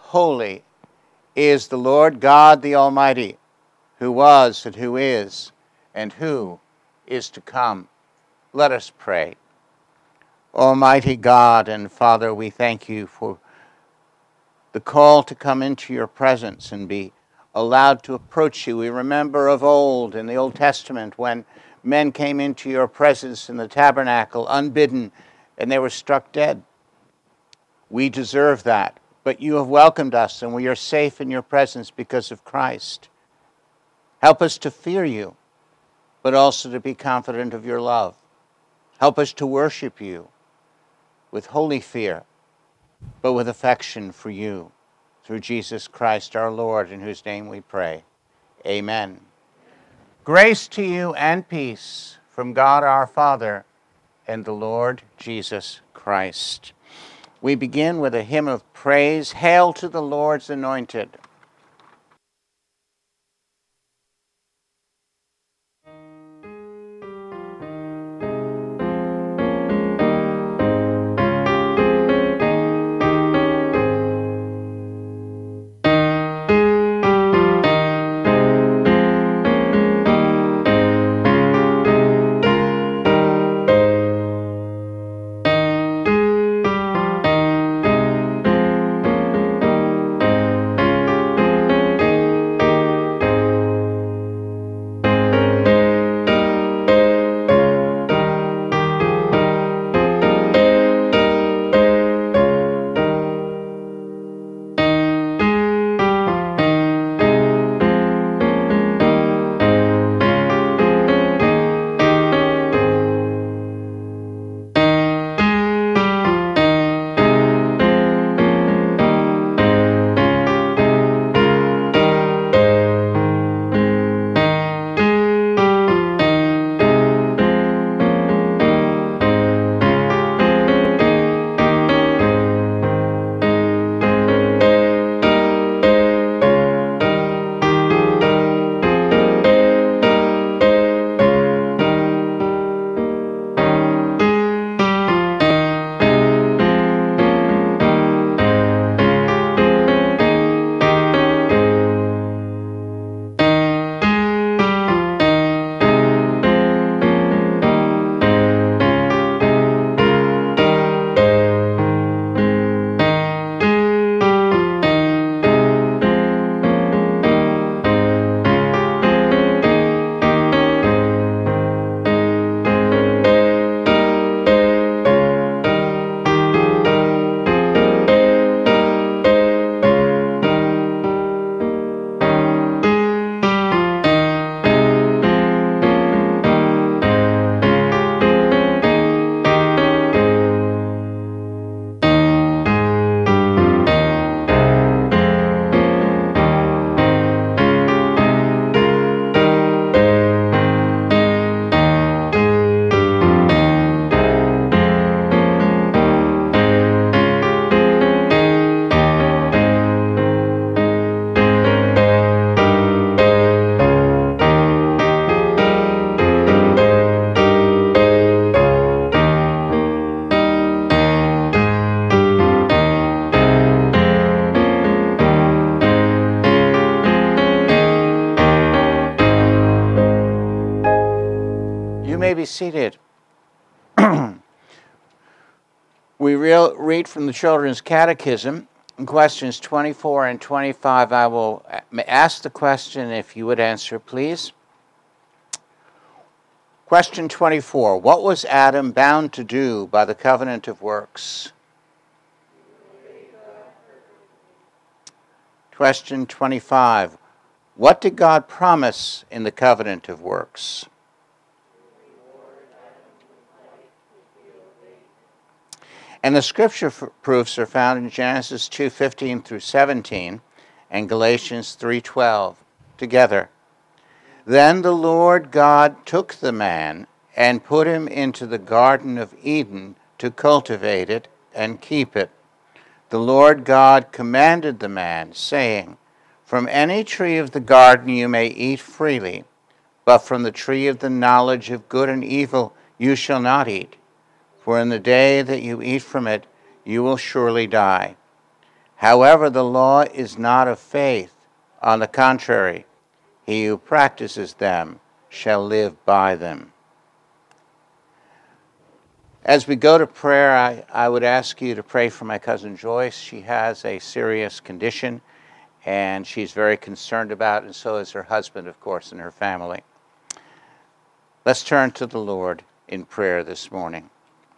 holy is the Lord God the Almighty, who was and who is to come. Let us pray. Almighty God and Father, we thank you for the call to come into your presence and be allowed to approach you. We remember of old in the Old Testament when men came into your presence in the tabernacle unbidden and they were struck dead. We deserve that, but you have welcomed us and we are safe in your presence because of Christ. Help us to fear you, but also to be confident of your love. Help us to worship you with holy fear, but with affection for you. Through Jesus Christ our Lord, in whose name we pray. Amen. Grace to you and peace from God our Father and the Lord Jesus Christ. We begin with a hymn of praise. Hail to the Lord's anointed. Be seated. We read from the Children's Catechism, in questions 24 and 25. I will ask the question, if you would answer, please. Question 24. What was Adam bound to do by the covenant of works? Question 25. What did God promise in the covenant of works? And the scripture proofs are found in Genesis 2:15 through 17 and Galatians 3:12 together. Then the Lord God took the man and put him into the Garden of Eden to cultivate it and keep it. The Lord God commanded the man, saying, From any tree of the garden you may eat freely, but from the tree of the knowledge of good and evil you shall not eat. For in the day that you eat from it, you will surely die. However, the law is not of faith. On the contrary, he who practices them shall live by them. As we go to prayer, I would ask you to pray for my cousin Joyce. She has a serious condition, and she's very concerned about it, and so is her husband, of course, and her family. Let's turn to the Lord in prayer this morning.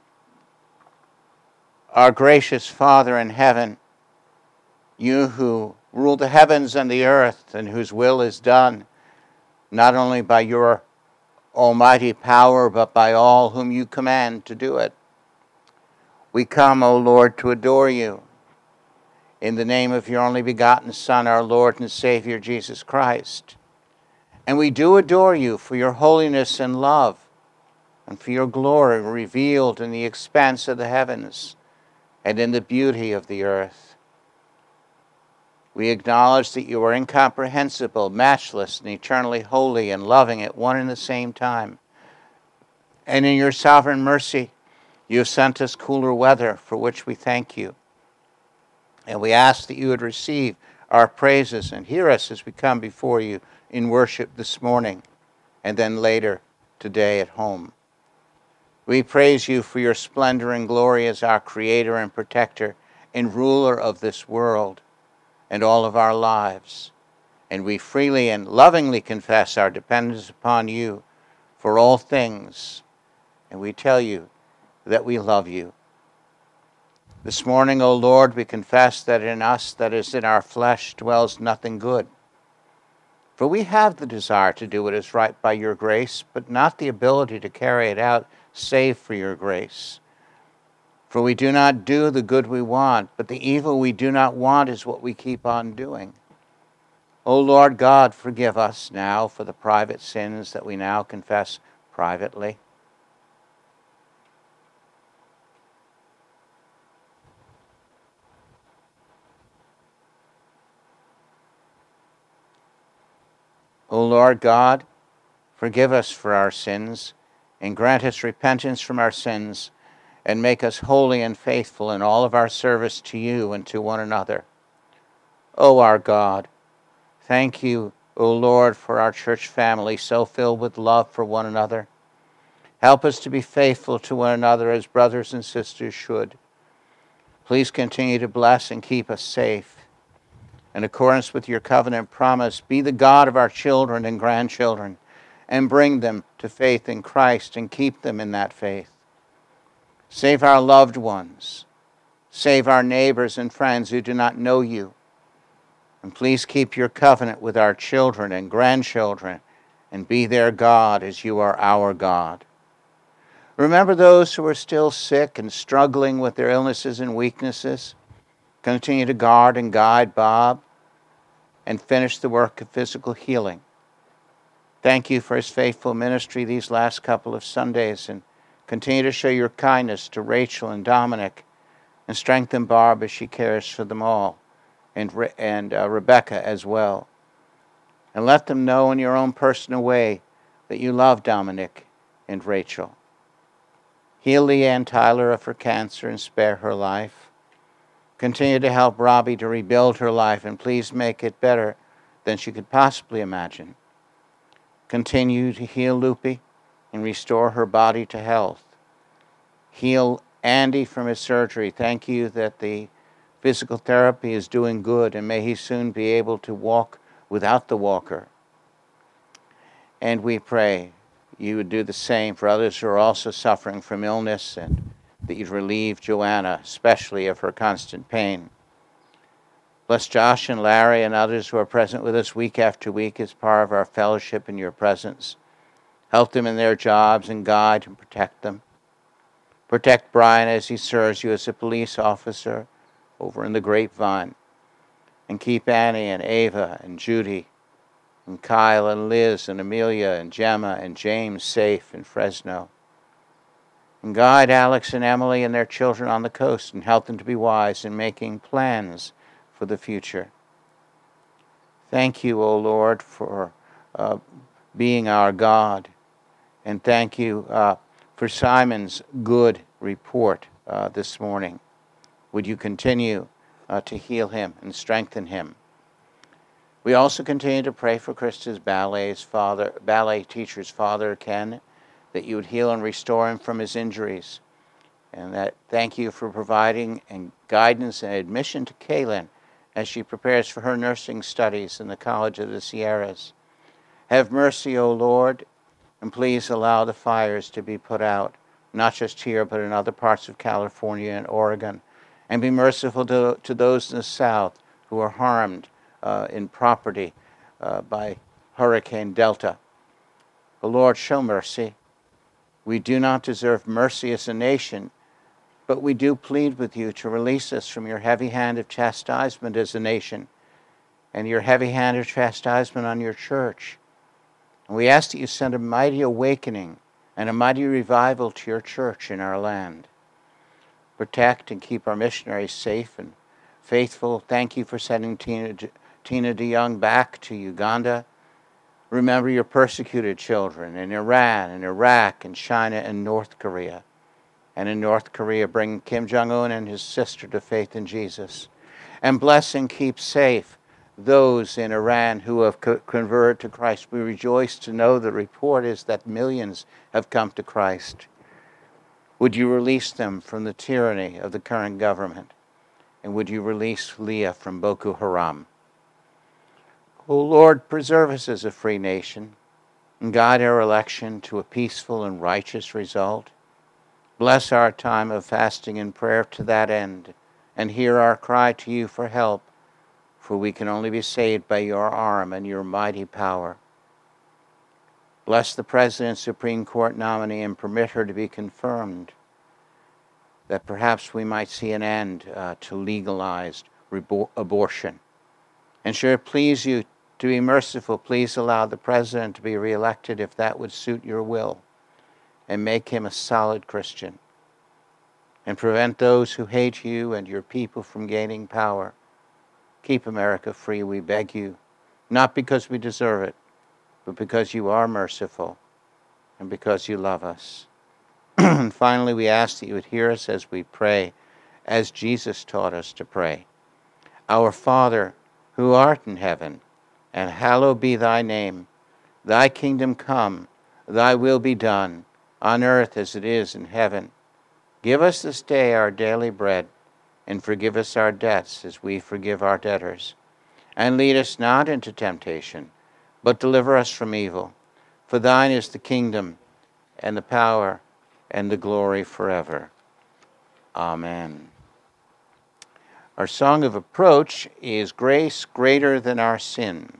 Our gracious Father in heaven, you who rule the heavens and the earth, and whose will is done, not only by your almighty power, but by all whom you command to do it. We come, O Lord, to adore you in the name of your only begotten Son, our Lord and Savior, Jesus Christ. And we do adore you for your holiness and love, and for your glory revealed in the expanse of the heavens and in the beauty of the earth. We acknowledge that you are incomprehensible, matchless, and eternally holy and loving at one and the same time. And in your sovereign mercy, you have sent us cooler weather, for which we thank you. And we ask that you would receive our praises and hear us as we come before you in worship this morning and then later today at home. We praise you for your splendor and glory as our Creator and Protector and ruler of this world and all of our lives. And we freely and lovingly confess our dependence upon you for all things. And we tell you that we love you. This morning, O Lord, we confess that in us, that is in our flesh, dwells nothing good. For we have the desire to do what is right by your grace, but not the ability to carry it out save for your grace. For we do not do the good we want, but the evil we do not want is what we keep on doing. O Lord God, forgive us now for the private sins that we now confess privately. O Lord God, forgive us for our sins, and grant us repentance from our sins, and make us holy and faithful in all of our service to you and to one another. O our God, thank you, O Lord, for our church family so filled with love for one another. Help us to be faithful to one another as brothers and sisters should. Please continue to bless and keep us safe. In accordance with your covenant promise, be the God of our children and grandchildren, and bring them to faith in Christ and keep them in that faith. Save our loved ones. Save our neighbors and friends who do not know you. And please keep your covenant with our children and grandchildren, and be their God as you are our God. Remember those who are still sick and struggling with their illnesses and weaknesses. Continue to guard and guide Bob and finish the work of physical healing. Thank you for his faithful ministry these last couple of Sundays, and continue to show your kindness to Rachel and Dominic, and strengthen Barb as she cares for them all, and Rebecca as well. And let them know in your own personal way that you love Dominic and Rachel. Heal Leanne Tyler of her cancer and spare her life. Continue to help Robbie to rebuild her life, and please make it better than she could possibly imagine. Continue to heal Loopy and restore her body to health. Heal Andy from his surgery. Thank you that the physical therapy is doing good, and may he soon be able to walk without the walker. And we pray you would do the same for others who are also suffering from illness, and that you'd relieve Joanna, especially of her constant pain. Bless Josh and Larry and others who are present with us week after week as part of our fellowship in your presence. Help them in their jobs and guide and protect them. Protect Brian as he serves you as a police officer over in the Grapevine. And keep Annie and Ava and Judy and Kyle and Liz and Amelia and Gemma and James safe in Fresno. And guide Alex and Emily and their children on the coast, and help them to be wise in making plans for the future. Thank you, O Lord, for being our God. And thank you for Simon's good report this morning. Would you continue to heal him and strengthen him. We also continue to pray for Krista's ballet teacher's father, Ken, that you would heal and restore him from his injuries. And that thank you for providing and guidance and admission to Kaylin as she prepares for her nursing studies in the College of the Sierras. Have mercy, O Lord, and please allow the fires to be put out, not just here, but in other parts of California and Oregon. And be merciful to those in the South who are harmed in property by Hurricane Delta. O Lord, show mercy. We do not deserve mercy as a nation, but we do plead with you to release us from your heavy hand of chastisement as a nation and your heavy hand of chastisement on your church. And we ask that you send a mighty awakening and a mighty revival to your church in our land. Protect and keep our missionaries safe and faithful. Thank you for sending Tina DeYoung back to Uganda. Remember your persecuted children in Iran and Iraq and China and North Korea. And in North Korea, bring Kim Jong-un and his sister to faith in Jesus. And bless and keep safe those in Iran who have converted to Christ. We rejoice to know the report is that millions have come to Christ. Would you release them from the tyranny of the current government? And would you release Leah from Boko Haram? O Lord, preserve us as a free nation and guide our election to a peaceful and righteous result. Bless our time of fasting and prayer to that end, and hear our cry to you for help, for we can only be saved by your arm and your mighty power. Bless the President, Supreme Court nominee, and permit her to be confirmed, that perhaps we might see an end to legalized abortion. And should it please you to be merciful, please allow the President to be reelected if that would suit your will, and make him a solid Christian, and prevent those who hate you and your people from gaining power. Keep America free, we beg you, not because we deserve it, but because you are merciful and because you love us. And finally, we ask that you would hear us as we pray, as Jesus taught us to pray. Our Father, who art in heaven, and hallowed be thy name. Thy kingdom come, thy will be done, on earth as it is in heaven. Give us this day our daily bread, and forgive us our debts as we forgive our debtors. And lead us not into temptation, but deliver us from evil. For thine is the kingdom, and the power, and the glory forever. Amen. Our song of approach is Grace Greater Than Our Sin.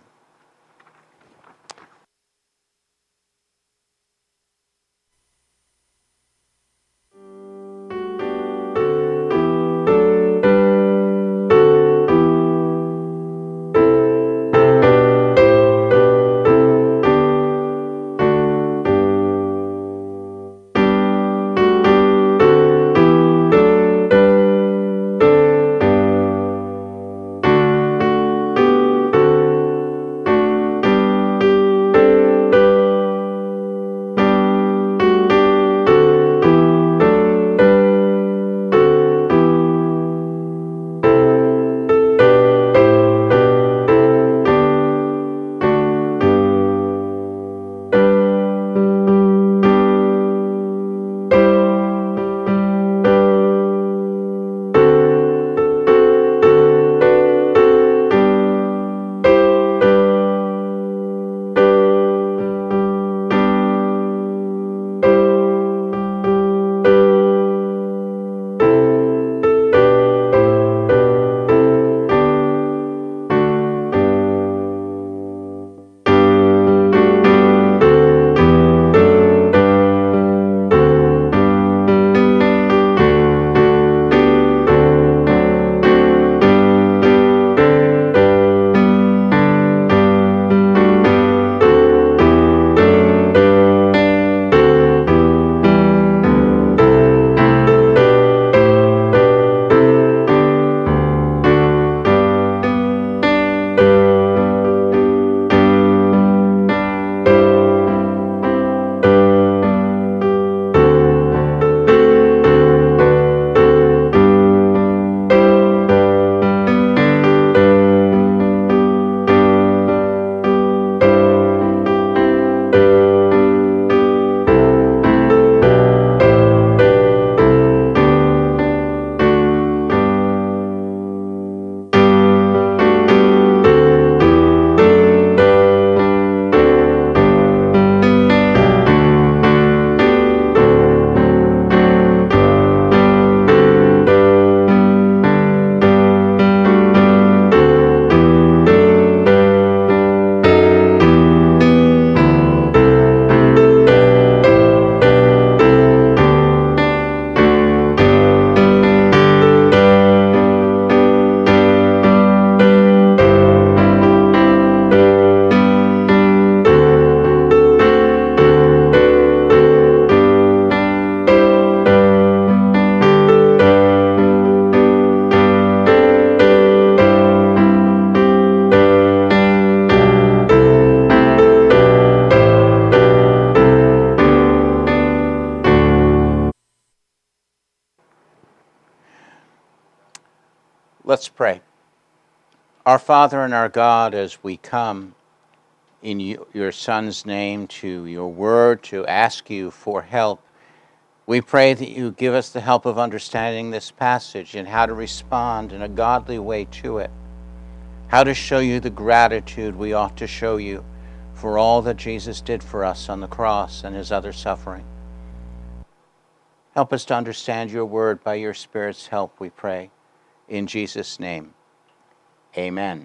pray. Our Father and our God, as we come in your Son's name to your word to ask you for help, we pray that you give us the help of understanding this passage and how to respond in a godly way to it, how to show you the gratitude we ought to show you for all that Jesus did for us on the cross and his other suffering. Help us to understand your word by your Spirit's help, we pray. In Jesus' name, amen.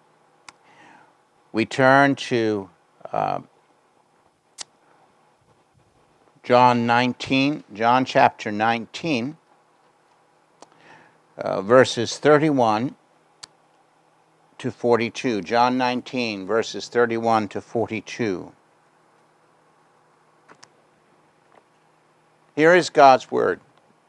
We turn to John chapter 19, verses 31 to 42. John 19, verses 31 to 42. Here is God's word.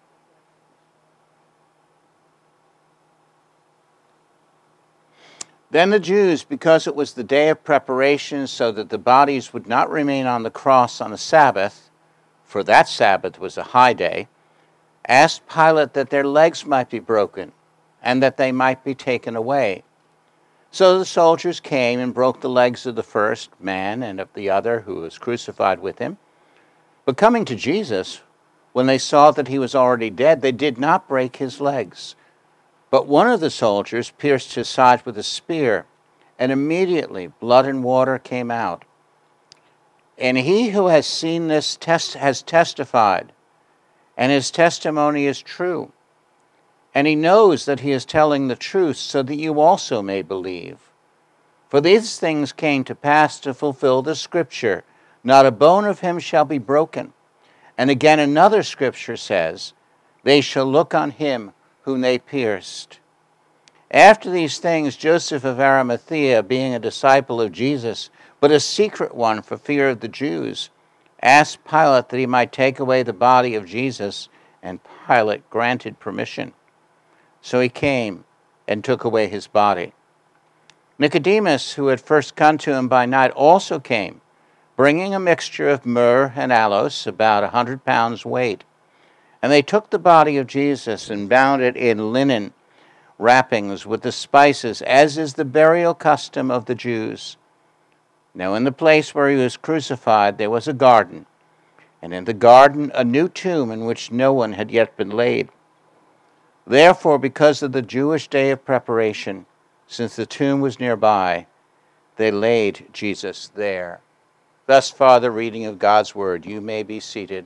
Then the Jews, because it was the day of preparation, so that the bodies would not remain on the cross on a Sabbath, for that Sabbath was a high day, asked Pilate that their legs might be broken, and that they might be taken away. So the soldiers came and broke the legs of the first man and of the other who was crucified with him. But coming to Jesus, when they saw that he was already dead, they did not break his legs. But one of the soldiers pierced his side with a spear, and immediately blood and water came out. And he who has seen this has testified, and his testimony is true. And he knows that he is telling the truth, so that you also may believe. For these things came to pass to fulfill the scripture, not a bone of him shall be broken. And again another scripture says, they shall look on him whom they pierced. After these things, Joseph of Arimathea, being a disciple of Jesus, but a secret one for fear of the Jews, asked Pilate that he might take away the body of Jesus, and Pilate granted permission. So he came and took away his body. Nicodemus, who had first come to him by night, also came, bringing a mixture of myrrh and aloes, about 100 pounds weight. And they took the body of Jesus and bound it in linen wrappings with the spices, as is the burial custom of the Jews. Now in the place where he was crucified there was a garden, and in the garden a new tomb in which no one had yet been laid. Therefore, because of the Jewish day of preparation, since the tomb was nearby, they laid Jesus there. Thus far the reading of God's word. You may be seated.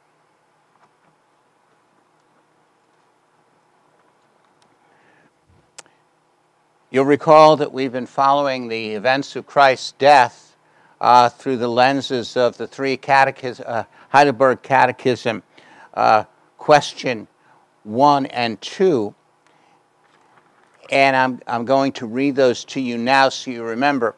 You'll recall that we've been following the events of Christ's death through the lenses of the three Heidelberg Catechism, question 1 and 2. And I'm going to read those to you now so you remember.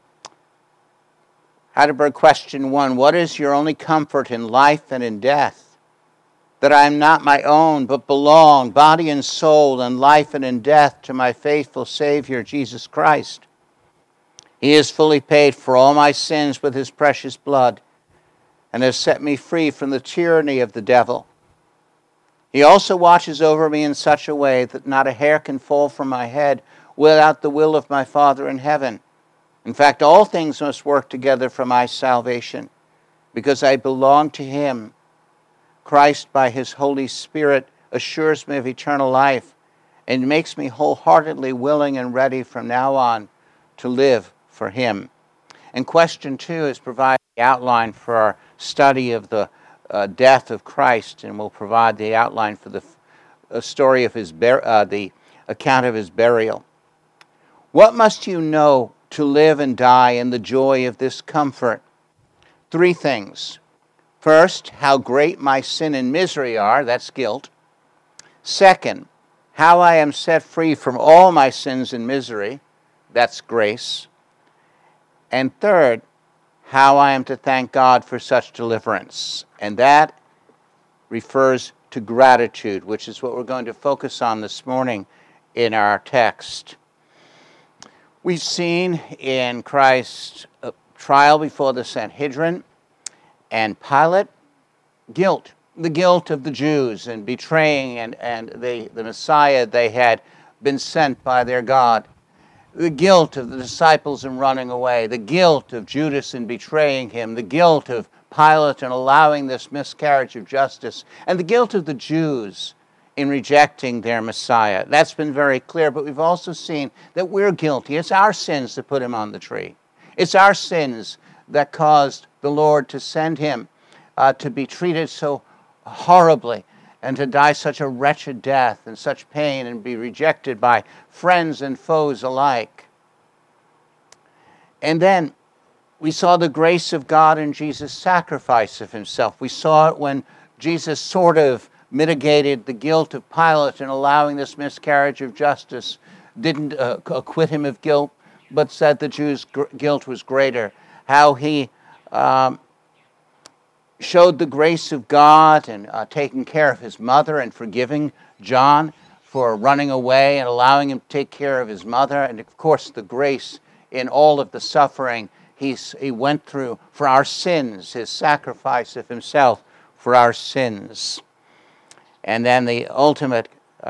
Heidelberg question 1, what is your only comfort in life and in death? That I am not my own, but belong, body and soul, in life and in death, to my faithful Savior, Jesus Christ. He has fully paid for all my sins with his precious blood, and has set me free from the tyranny of the devil. He also watches over me in such a way that not a hair can fall from my head without the will of my Father in heaven. In fact, all things must work together for my salvation, because I belong to him. Christ, by his Holy Spirit, assures me of eternal life and makes me wholeheartedly willing and ready from now on to live for him. And question 2 is provide the outline for our study of the death of Christ, and will provide the outline for the story of the account of his burial. What must you know to live and die in the joy of this comfort? 3 things. First, how great my sin and misery are, that's guilt. Second, how I am set free from all my sins and misery, that's grace. And third, how I am to thank God for such deliverance. And that refers to gratitude, which is what we're going to focus on this morning in our text. We've seen in Christ's trial before the Sanhedrin and Pilate, guilt, the guilt of the Jews in betraying and the Messiah they had been sent by their God. The guilt of the disciples in running away, the guilt of Judas in betraying him, the guilt of Pilate in allowing this miscarriage of justice, and the guilt of the Jews in rejecting their Messiah. That's been very clear, but we've also seen that we're guilty. It's our sins that put him on the tree. It's our sins that caused the Lord to send him to be treated so horribly and to die such a wretched death and such pain and be rejected by friends and foes alike. And then we saw the grace of God in Jesus' sacrifice of himself. We saw it when Jesus sort of mitigated the guilt of Pilate in allowing this miscarriage of justice, didn't acquit him of guilt, but said the Jews' guilt was greater. How he showed the grace of God and taking care of his mother and forgiving John for running away and allowing him to take care of his mother. And of course, the grace in all of the suffering he went through for our sins, his sacrifice of himself for our sins. And then the ultimate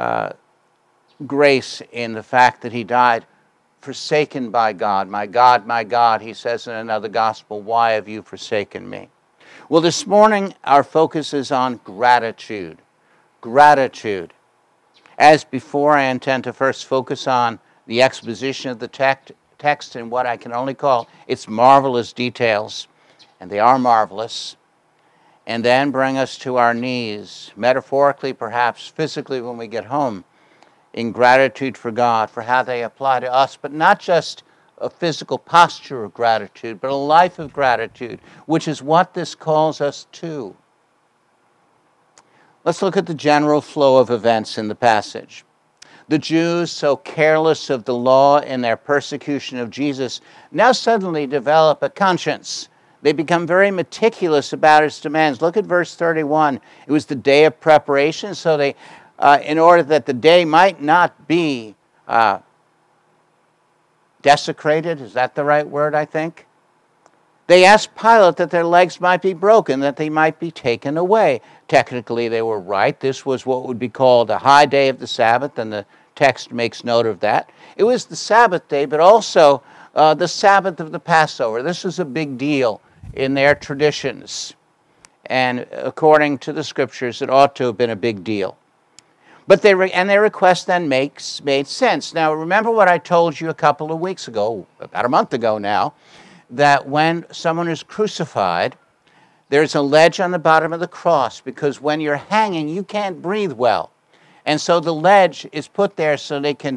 grace in the fact that he died forsaken by God. My God, he says in another gospel, why have you forsaken me? Well, this morning, our focus is on gratitude. Gratitude. As before, I intend to first focus on the exposition of the text and what I can only call its marvelous details, and they are marvelous, and then bring us to our knees, metaphorically, perhaps physically when we get home, in gratitude for God, for how they apply to us, but not just a physical posture of gratitude, but a life of gratitude, which is what this calls us to. Let's look at the general flow of events in the passage. The Jews, so careless of the law in their persecution of Jesus, now suddenly develop a conscience. They become very meticulous about its demands. Look at verse 31. It was the day of preparation, so they, in order that the day might not be desecrated, is that the right word, I think? They asked Pilate that their legs might be broken, that they might be taken away. Technically, they were right. This was what would be called a high day of the Sabbath, and the text makes note of that. It was the Sabbath day, but also the Sabbath of the Passover. This was a big deal in their traditions. And according to the Scriptures, it ought to have been a big deal. But their request then made sense. Now, remember what I told you a couple of weeks ago, about a month ago now, that when someone is crucified, there's a ledge on the bottom of the cross, because when you're hanging, you can't breathe well. And so the ledge is put there so they can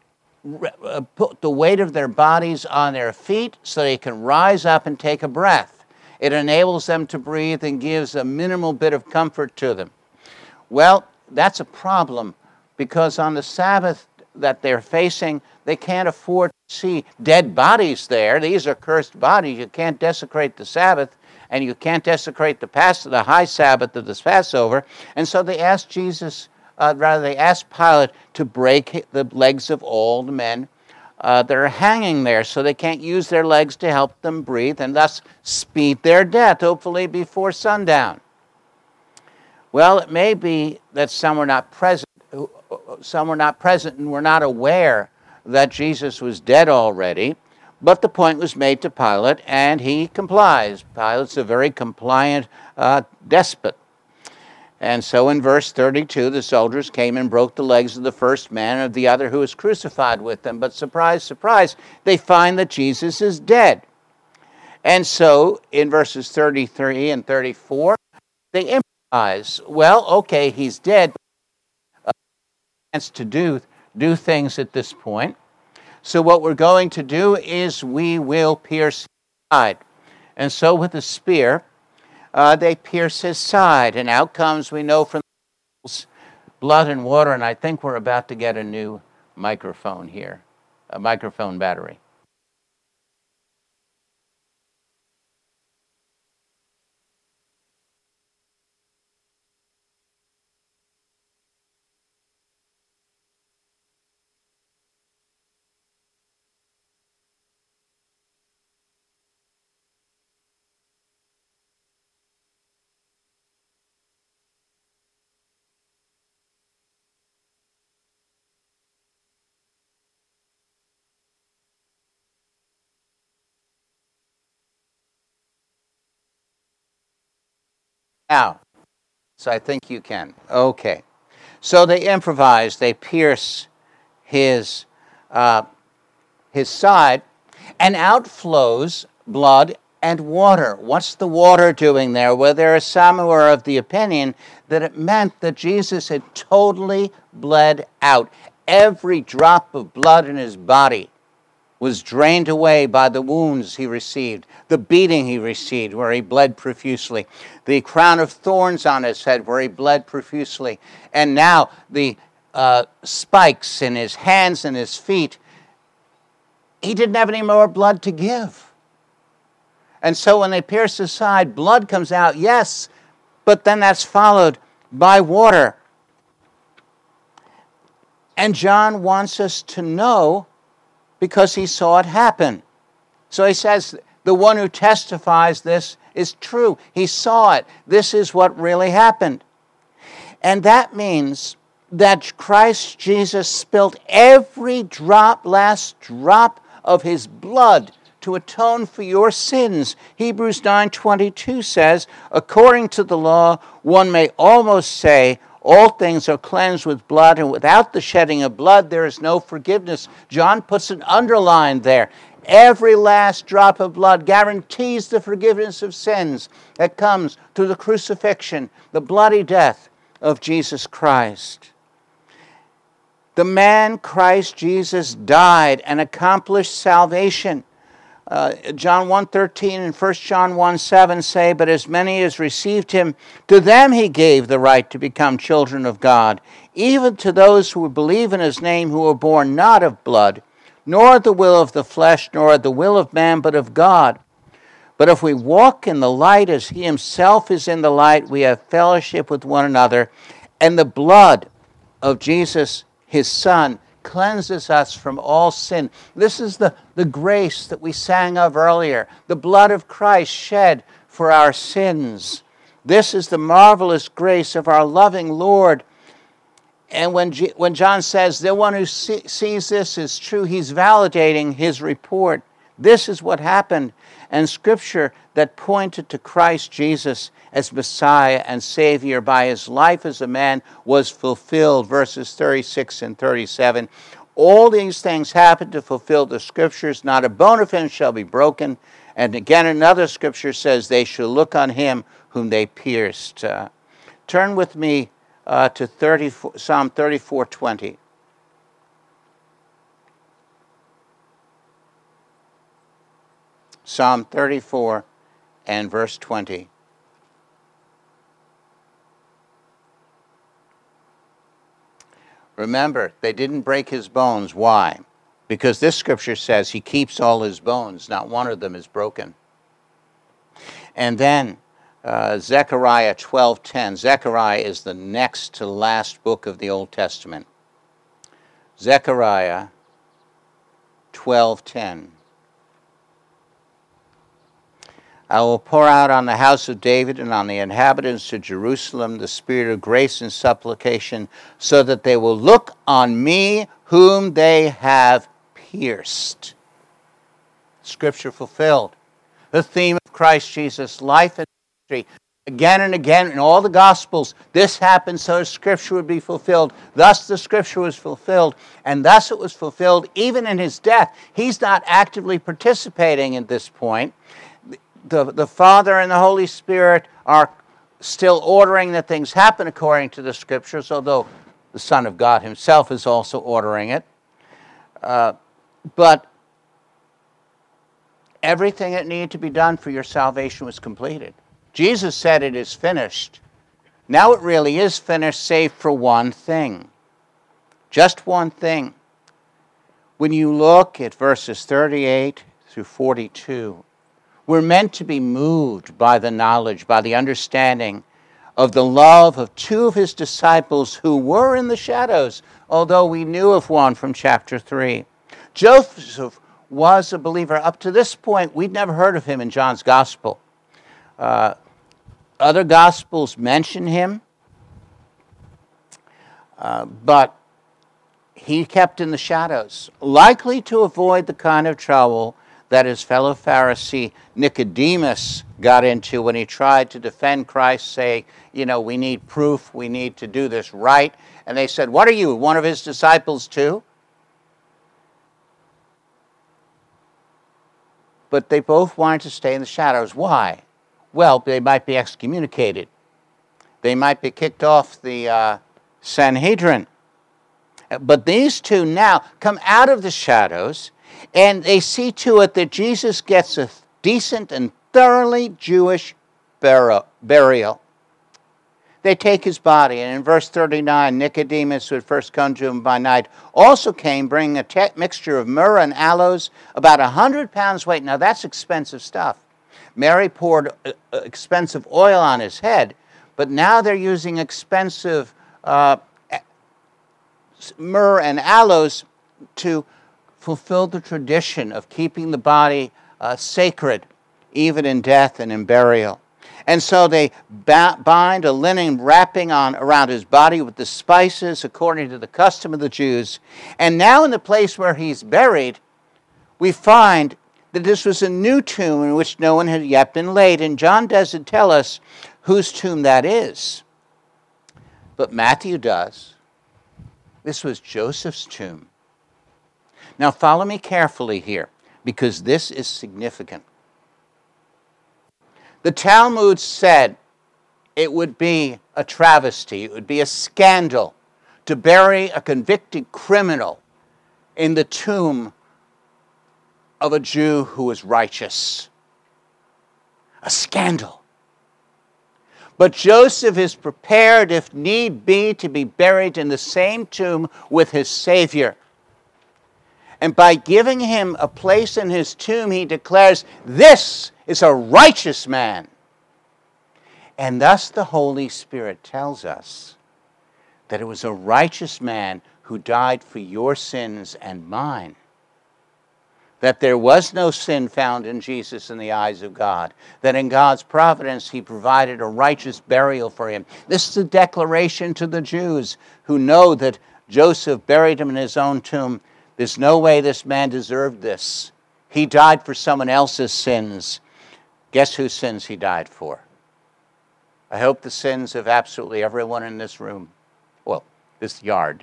put the weight of their bodies on their feet so they can rise up and take a breath. It enables them to breathe and gives a minimal bit of comfort to them. Well, that's a problem, because on the Sabbath that they're facing, they can't afford to see dead bodies there. These are cursed bodies. You can't desecrate the Sabbath, and you can't desecrate the high Sabbath of this Passover. And so they asked they asked Pilate to break the legs of all the men that are hanging there, so they can't use their legs to help them breathe, and thus speed their death, hopefully before sundown. Well, it may be that some were not present and were not aware that Jesus was dead already, but the point was made to Pilate, and he complies. Pilate's a very compliant despot. And so in verse 32, the soldiers came and broke the legs of the first man and of the other who was crucified with them. But surprise, surprise, they find that Jesus is dead. And so in verses 33 and 34, they improvise. Well, okay, he's dead, but chance to do things at this point. So what we're going to do is we will pierce his side. And so with a spear, they pierce his side. And out comes, we know from the blood and water, and I think we're about to get a new microphone here, a microphone battery. Now, so I think you can. Okay. So they improvise. They pierce his side, and out flows blood and water. What's the water doing there? Well, there are some who are of the opinion that it meant that Jesus had totally bled out. Every drop of blood in his body was drained away by the wounds he received, the beating he received, where he bled profusely, the crown of thorns on his head, where he bled profusely, and now the spikes in his hands and his feet. He didn't have any more blood to give. And so when they pierce his side, blood comes out, yes, but then that's followed by water. And John wants us to know because he saw it happen. So he says, the one who testifies this is true. He saw it. This is what really happened. And that means that Christ Jesus spilt every last drop of his blood to atone for your sins. Hebrews 9:22 says, according to the law, one may almost say, all things are cleansed with blood, and without the shedding of blood, there is no forgiveness. John puts an underline there. Every last drop of blood guarantees the forgiveness of sins that comes through the crucifixion, the bloody death of Jesus Christ. The man Christ Jesus died and accomplished salvation. John 1:13 and 1 John 1:7 say, but as many as received him, to them he gave the right to become children of God, even to those who believe in his name, who were born not of blood, nor the will of the flesh, nor the will of man, but of God. But if we walk in the light as he himself is in the light, we have fellowship with one another, and the blood of Jesus, his Son, cleanses us from all sin. This is the grace that we sang of earlier, the blood of Christ shed for our sins. This is the marvelous grace of our loving Lord. And when John says the one who sees this is true, he's validating his report. This is what happened. And Scripture that pointed to Christ Jesus as Messiah and Savior by his life as a man was fulfilled, verses 36 and 37. All these things happened to fulfill the Scriptures. Not a bone of him shall be broken. And again, another Scripture says, they shall look on him whom they pierced. Turn with me to Psalm 34:20. Psalm 34 and verse 20. Remember, they didn't break his bones. Why? Because this scripture says he keeps all his bones. Not one of them is broken. And then Zechariah 12:10. Zechariah is the next to last book of the Old Testament. Zechariah 12:10. I will pour out on the house of David and on the inhabitants of Jerusalem the spirit of grace and supplication, so that they will look on me whom they have pierced. Scripture fulfilled. The theme of Christ Jesus' life and ministry. Again and again in all the Gospels, this happened so Scripture would be fulfilled. Thus the Scripture was fulfilled, and thus it was fulfilled even in his death. He's not actively participating at this point. The Father and the Holy Spirit are still ordering that things happen according to the Scriptures, although the Son of God himself is also ordering it. But everything that needed to be done for your salvation was completed. Jesus said it is finished. Now it really is finished, save for one thing. Just one thing. When you look at verses 38 through 42, we're meant to be moved by the knowledge, by the understanding of the love of two of his disciples who were in the shadows, although we knew of one from chapter 3. Joseph was a believer. Up to this point, we'd never heard of him in John's gospel. Other gospels mention him, but he kept in the shadows, likely to avoid the kind of trouble that his fellow Pharisee Nicodemus got into when he tried to defend Christ, say, we need proof, we need to do this right. And they said, what are you, one of his disciples too? But they both wanted to stay in the shadows. Why? Well, they might be excommunicated. They might be kicked off the Sanhedrin. But these two now come out of the shadows, and they see to it that Jesus gets a decent and thoroughly Jewish burial. They take his body, and in verse 39, Nicodemus, who had first come to him by night, also came, bringing a mixture of myrrh and aloes, about 100 pounds weight. Now, that's expensive stuff. Mary poured expensive oil on his head, but now they're using expensive myrrh and aloes to fulfill the tradition of keeping the body sacred, even in death and in burial. And so they bind a linen wrapping around his body with the spices according to the custom of the Jews. And now in the place where he's buried, we find that this was a new tomb in which no one had yet been laid. And John doesn't tell us whose tomb that is, but Matthew does. This was Joseph's tomb. Now follow me carefully here, because this is significant. The Talmud said it would be a travesty, it would be a scandal to bury a convicted criminal in the tomb of a Jew who was righteous. A scandal. But Joseph is prepared, if need be, to be buried in the same tomb with his Savior. And by giving him a place in his tomb, he declares, this is a righteous man. And thus the Holy Spirit tells us that it was a righteous man who died for your sins and mine. That there was no sin found in Jesus in the eyes of God. That in God's providence he provided a righteous burial for him. This is a declaration to the Jews who know that Joseph buried him in his own tomb. There's no way this man deserved this. He died for someone else's sins. Guess whose sins he died for? I hope the sins of absolutely everyone in this room. Well, this yard.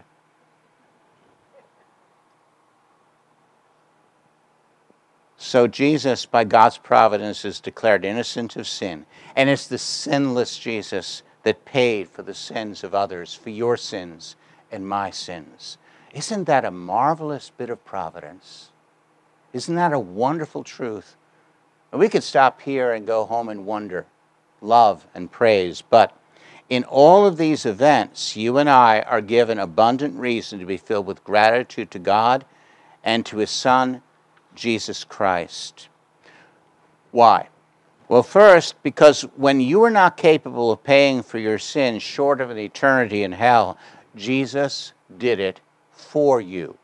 So Jesus, by God's providence, is declared innocent of sin. And it's the sinless Jesus that paid for the sins of others, for your sins and my sins. Isn't that a marvelous bit of providence? Isn't that a wonderful truth? And we could stop here and go home and wonder, love and praise. But in all of these events, you and I are given abundant reason to be filled with gratitude to God and to his Son, Jesus Christ. Why? Well, first, because when you are not capable of paying for your sins short of an eternity in hell, Jesus did it for you.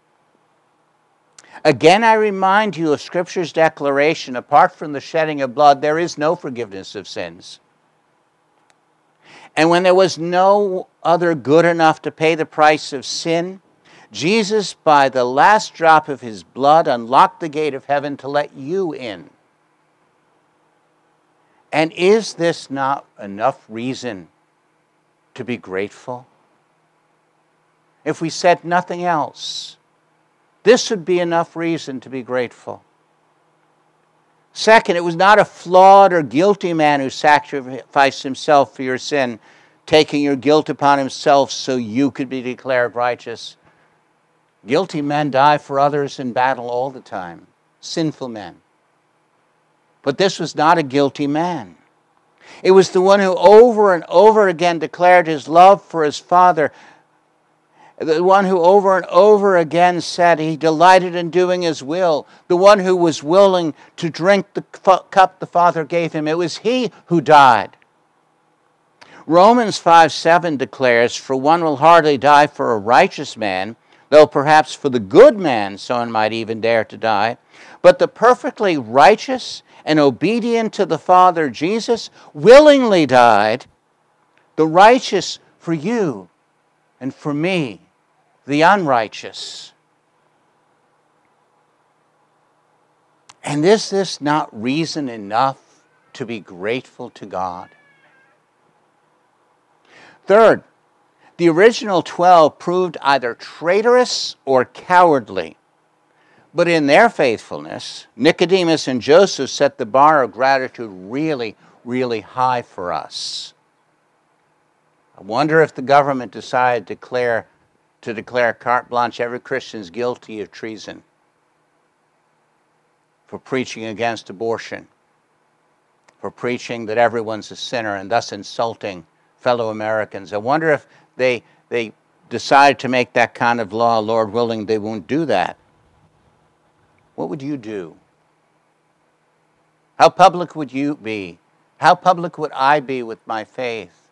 Again, I remind you of Scripture's declaration, apart from the shedding of blood, there is no forgiveness of sins. And when there was no other good enough to pay the price of sin, Jesus, by the last drop of his blood, unlocked the gate of heaven to let you in. And is this not enough reason to be grateful? If we said nothing else, this would be enough reason to be grateful. Second, it was not a flawed or guilty man who sacrificed himself for your sin, taking your guilt upon himself so you could be declared righteous. Guilty men die for others in battle all the time. Sinful men. But this was not a guilty man. It was the one who over and over again declared his love for his Father. The one who over and over again said he delighted in doing his will. The one who was willing to drink the cup the Father gave him. It was he who died. Romans 5:7 declares, for one will hardly die for a righteous man, though perhaps for the good man someone might even dare to die. But the perfectly righteous and obedient to the Father, Jesus, willingly died, the righteous for you and for me, the unrighteous. And is this not reason enough to be grateful to God? Third, the original 12 proved either traitorous or cowardly. But in their faithfulness, Nicodemus and Joseph set the bar of gratitude really, really high for us. I wonder if the government decided to declare carte blanche every Christian's guilty of treason for preaching against abortion, for preaching that everyone's a sinner and thus insulting fellow Americans. I wonder if they decide to make that kind of law. Lord willing, they won't do that. What would you do? How public would you be? How public would I be with my faith?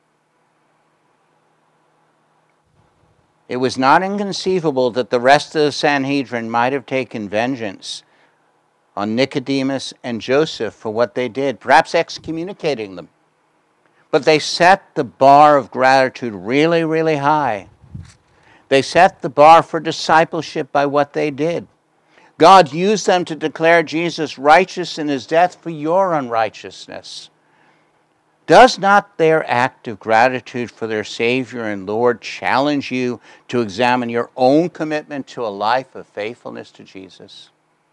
It was not inconceivable that the rest of the Sanhedrin might have taken vengeance on Nicodemus and Joseph for what they did, perhaps excommunicating them. But they set the bar of gratitude really, really high. They set the bar for discipleship by what they did. God used them to declare Jesus righteous in his death for your unrighteousness. Does not their act of gratitude for their Savior and Lord challenge you to examine your own commitment to a life of faithfulness to Jesus?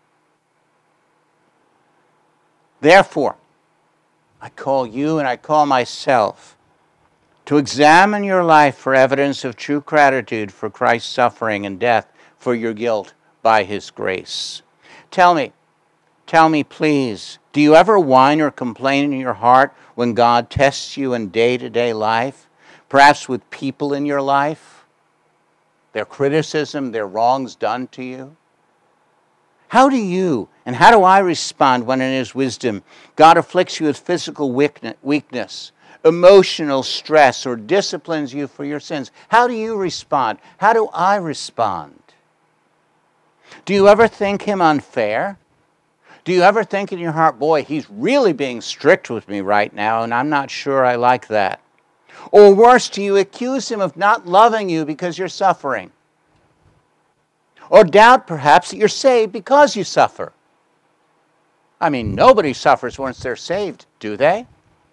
Therefore, I call you and I call myself to examine your life for evidence of true gratitude for Christ's suffering and death for your guilt by his grace. Tell me please, do you ever whine or complain in your heart when God tests you in day-to-day life? Perhaps with people in your life? Their criticism, their wrongs done to you? How do you and how do I respond when in his wisdom God afflicts you with physical weakness, emotional stress, or disciplines you for your sins? How do you respond? How do I respond? Do you ever think him unfair? Do you ever think in your heart, boy, he's really being strict with me right now, and I'm not sure I like that? Or worse, do you accuse him of not loving you because you're suffering? Or doubt, perhaps, that you're saved because you suffer? I mean, nobody suffers once they're saved, do they?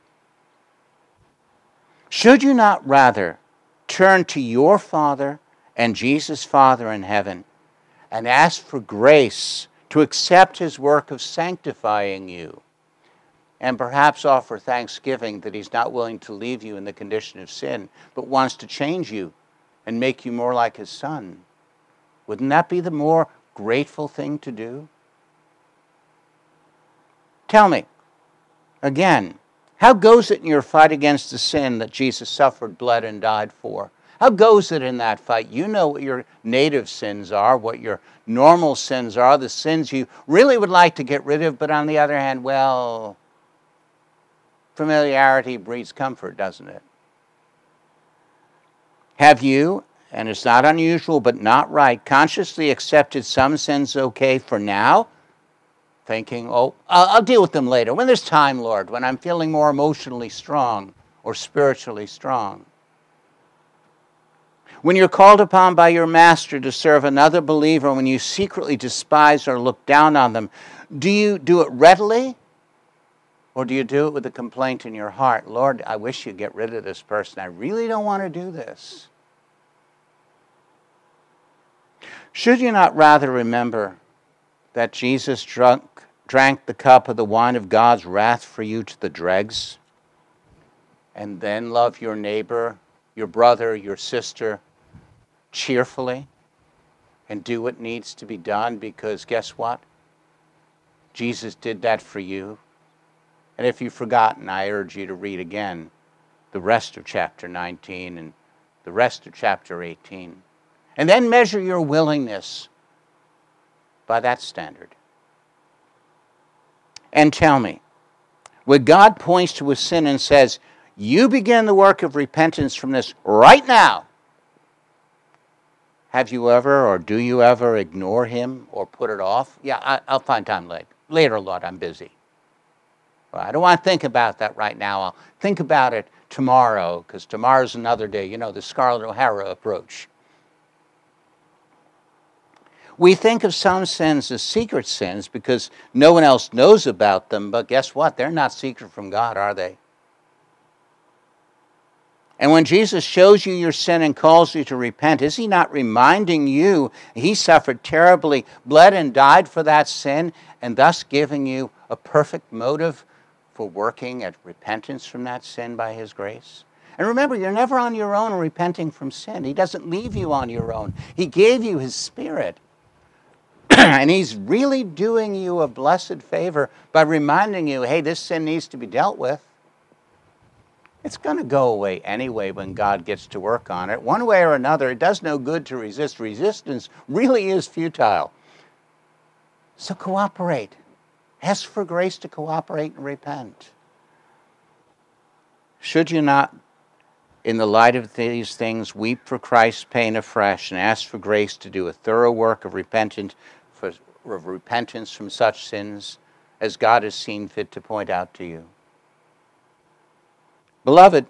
Should you not rather turn to your Father and Jesus' Father in heaven and ask for grace to accept his work of sanctifying you, and perhaps offer thanksgiving that he's not willing to leave you in the condition of sin, but wants to change you and make you more like his Son? Wouldn't that be the more grateful thing to do? Tell me, again, how goes it in your fight against the sin that Jesus suffered, bled, and died for? How goes it in that fight? You know what your native sins are, what your normal sins are, the sins you really would like to get rid of, but on the other hand, well, familiarity breeds comfort, doesn't it? Have you, and it's not unusual but not right, consciously accepted some sins okay for now? Thinking, oh, I'll deal with them later. When there's time, Lord, when I'm feeling more emotionally strong or spiritually strong. When you're called upon by your master to serve another believer, when you secretly despise or look down on them, do you do it readily? Or do you do it with a complaint in your heart? Lord, I wish you'd get rid of this person. I really don't want to do this. Should you not rather remember that Jesus drank the cup of the wine of God's wrath for you to the dregs, and then love your neighbor, your brother, your sister, cheerfully, and do what needs to be done? Because guess what? Jesus did that for you. And if you've forgotten, I urge you to read again the rest of chapter 19 and the rest of chapter 18. And then measure your willingness by that standard. And tell me, when God points to a sin and says, you begin the work of repentance from this right now, have you ever or do you ever ignore him or put it off? Yeah, I'll find time later, Lord, I'm busy. Well, I don't want to think about that right now. I'll think about it tomorrow, because tomorrow's another day. You know, the Scarlett O'Hara approach. We think of some sins as secret sins because no one else knows about them, but guess what? They're not secret from God, are they? And when Jesus shows you your sin and calls you to repent, is he not reminding you he suffered terribly, bled and died for that sin, and thus giving you a perfect motive for working at repentance from that sin by his grace? And remember, you're never on your own repenting from sin. He doesn't leave you on your own. He gave you his Spirit. And he's really doing you a blessed favor by reminding you, hey, this sin needs to be dealt with. It's going to go away anyway when God gets to work on it. One way or another, it does no good to resist. Resistance really is futile. So cooperate. Ask for grace to cooperate and repent. Should you not, in the light of these things, weep for Christ's pain afresh and ask for grace to do a thorough work of repentance from such sins as God has seen fit to point out to you? Beloved,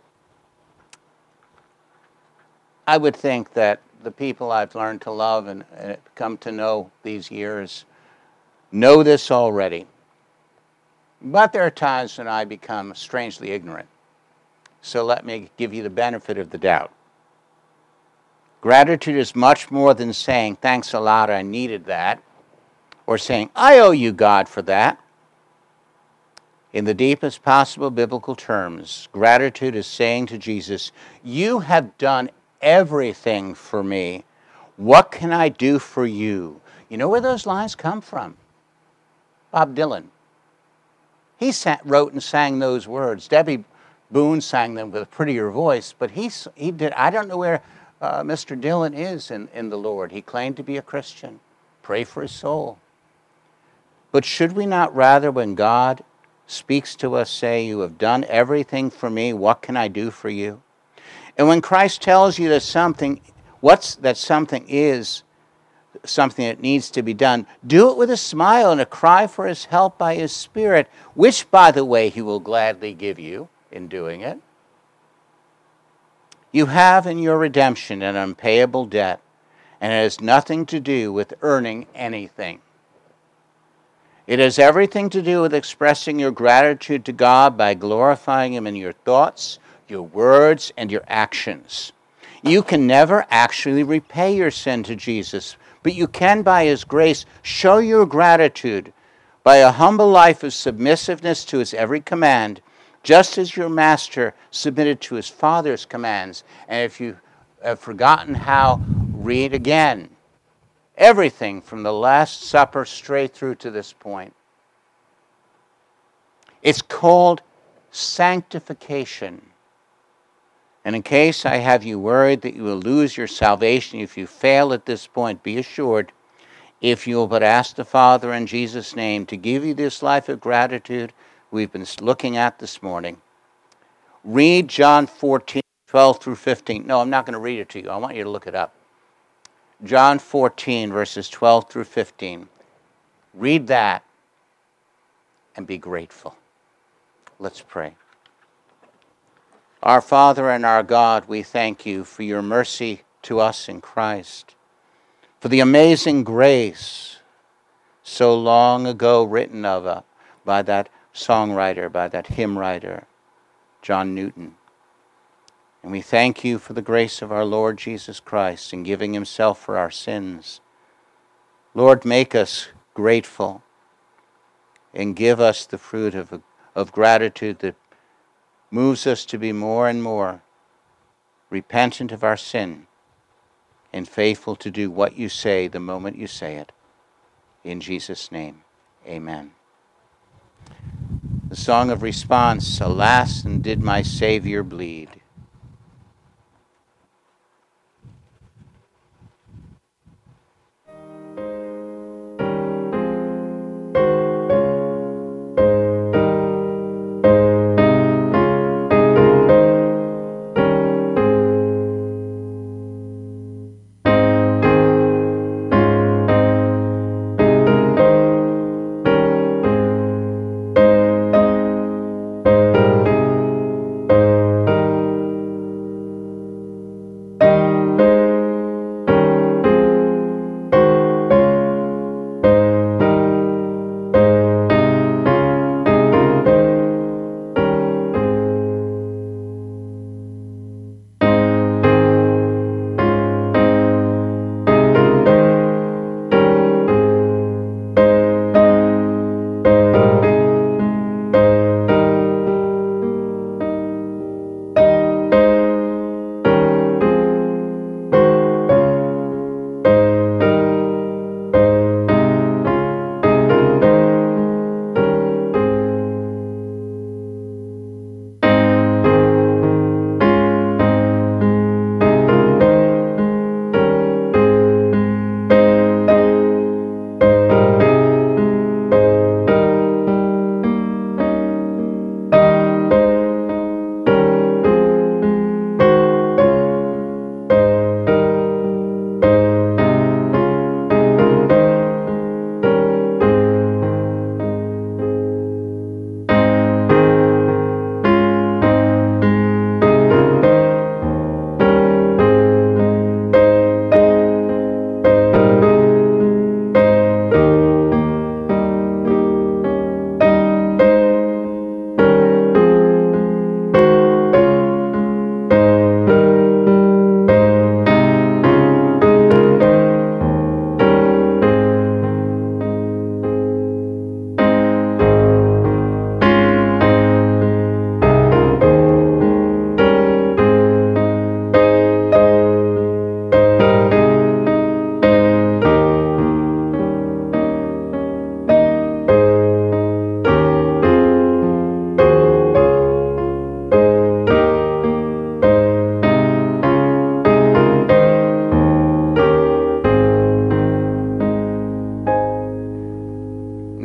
I would think that the people I've learned to love and come to know these years know this already. But there are times when I become strangely ignorant. So let me give you the benefit of the doubt. Gratitude is much more than saying, thanks a lot, I needed that, or saying, I owe you, God, for that. In the deepest possible biblical terms, gratitude is saying to Jesus, you have done everything for me. What can I do for you? You know where those lines come from? Bob Dylan. He wrote and sang those words. Debbie Boone sang them with a prettier voice, but he did. I don't know where Mr. Dylan is in the Lord. He claimed to be a Christian. Pray for his soul. But should we not rather, when God speaks to us, say, you have done everything for me, what can I do for you? And when Christ tells you that something is something that needs to be done, do it with a smile and a cry for his help by his Spirit, which, by the way, he will gladly give you in doing it. You have in your redemption an unpayable debt, and it has nothing to do with earning anything. It has everything to do with expressing your gratitude to God by glorifying him in your thoughts, your words, and your actions. You can never actually repay your sin to Jesus, but you can, by his grace, show your gratitude by a humble life of submissiveness to his every command, just as your master submitted to his Father's commands. And if you have forgotten how, read again. Everything from the Last Supper straight through to this point. It's called sanctification. And in case I have you worried that you will lose your salvation if you fail at this point, be assured, if you will but ask the Father in Jesus' name to give you this life of gratitude we've been looking at this morning. Read John 14, 12 through 15. No, I'm not going to read it to you. I want you to look it up. John 14, verses 12 through 15. Read that and be grateful. Let's pray. Our Father and our God, we thank you for your mercy to us in Christ, for the amazing grace so long ago written of by that songwriter, by that hymn writer, John Newton. And we thank you for the grace of our Lord Jesus Christ in giving himself for our sins. Lord, make us grateful and give us the fruit of gratitude that moves us to be more and more repentant of our sin and faithful to do what you say the moment you say it. In Jesus' name, amen. The song of response, alas, and did my Savior bleed.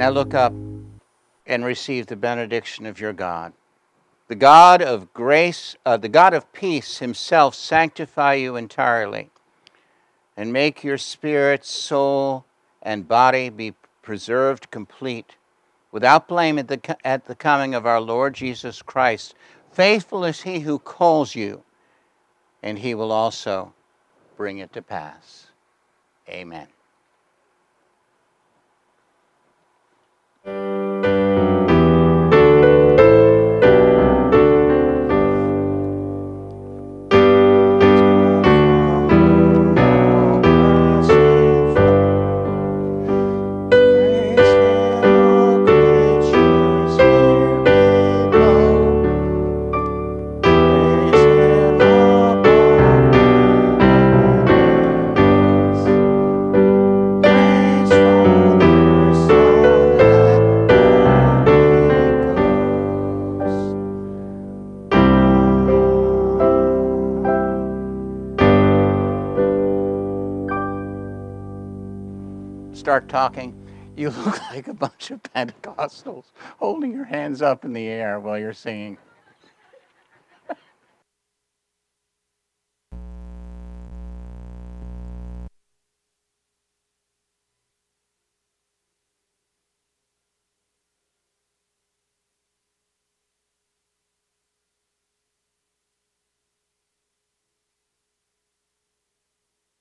Now look up and receive the benediction of your God. The God of grace, the God of peace himself sanctify you entirely, and make your spirit, soul, and body be preserved complete, without blame at the coming of our Lord Jesus Christ. Faithful is he who calls you, and he will also bring it to pass. Amen. Start talking, you look like a bunch of Pentecostals holding your hands up in the air while you're singing.